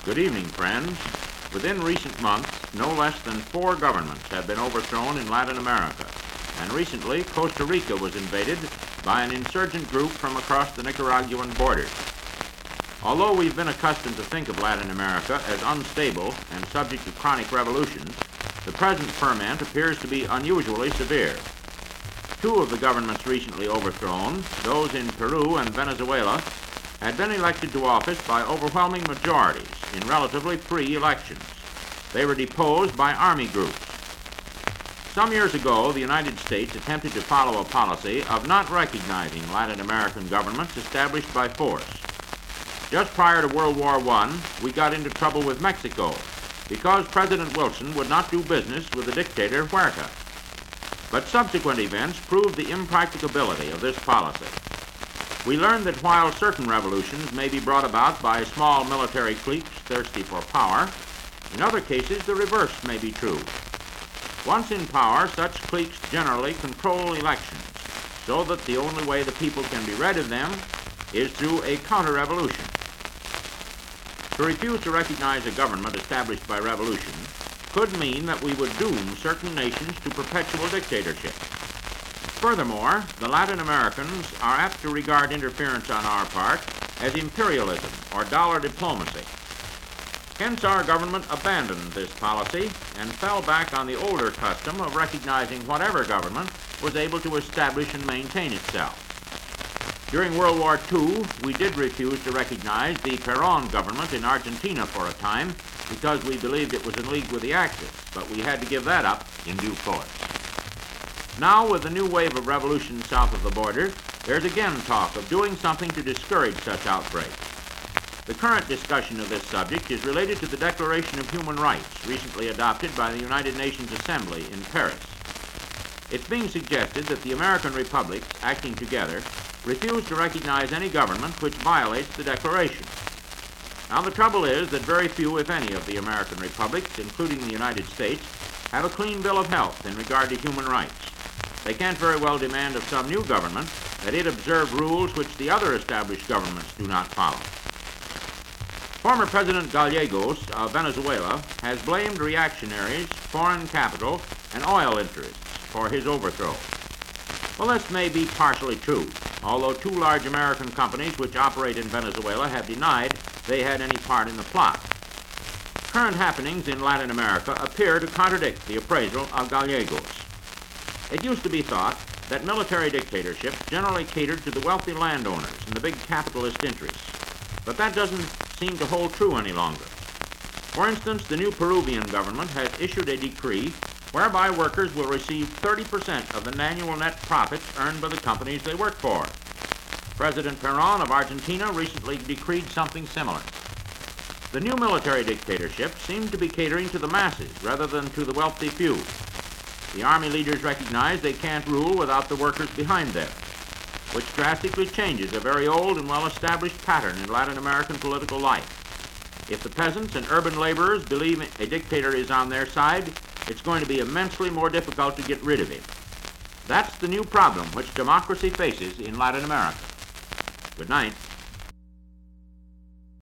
Good evening, friends. Within recent months, no less than 4 governments have been overthrown in Latin America, and recently Costa Rica was invaded by an insurgent group from across the Nicaraguan borders. Although we've been accustomed to think of Latin America as unstable and subject to chronic revolutions, the present ferment appears to be unusually severe. 2 of the governments recently overthrown, those in Peru and Venezuela, had been elected to office by overwhelming majorities in relatively free elections. They were deposed by army groups. Some years ago, the United States attempted to follow a policy of not recognizing Latin American governments established by force. Just prior to World War I, we got into trouble with Mexico because President Wilson would not do business with the dictator Huerta. But subsequent events proved the impracticability of this policy. We learned that while certain revolutions may be brought about by small military cliques thirsty for power, in other cases the reverse may be true. Once in power, such cliques generally control elections, so that the only way the people can be rid of them is through a counter-revolution. To refuse to recognize a government established by revolution could mean that we would doom certain nations to perpetual dictatorship. Furthermore, the Latin Americans are apt to regard interference on our part as imperialism or dollar diplomacy. Hence, our government abandoned this policy and fell back on the older custom of recognizing whatever government was able to establish and maintain itself. During World War II, we did refuse to recognize the Perón government in Argentina for a time because we believed it was in league with the Axis, but we had to give that up in due course. Now, with the new wave of revolution south of the border, there's again talk of doing something to discourage such outbreaks. The current discussion of this subject is related to the Declaration of Human Rights, recently adopted by the United Nations Assembly in Paris. It's being suggested that the American republics, acting together, refuse to recognize any government which violates the Declaration. Now, the trouble is that very few, if any, of the American republics, including the United States, have a clean bill of health in regard to human rights. They can't very well demand of some new government that it observe rules which the other established governments do not follow. Former President Gallegos of Venezuela has blamed reactionaries, foreign capital, and oil interests for his overthrow. Well, this may be partially true, although 2 large American companies which operate in Venezuela have denied they had any part in the plot. Current happenings in Latin America appear to contradict the appraisal of Gallegos. It used to be thought that military dictatorships generally catered to the wealthy landowners and the big capitalist interests, but that doesn't seem to hold true any longer. For instance, the new Peruvian government has issued a decree whereby workers will receive 30% of the annual net profits earned by the companies they work for. President Perón of Argentina recently decreed something similar. The new military dictatorship seems to be catering to the masses rather than to the wealthy few. The army leaders recognize they can't rule without the workers behind them, which drastically changes a very old and well-established pattern in Latin American political life. If the peasants and urban laborers believe a dictator is on their side, it's going to be immensely more difficult to get rid of him. That's the new problem which democracy faces in Latin America. Good night.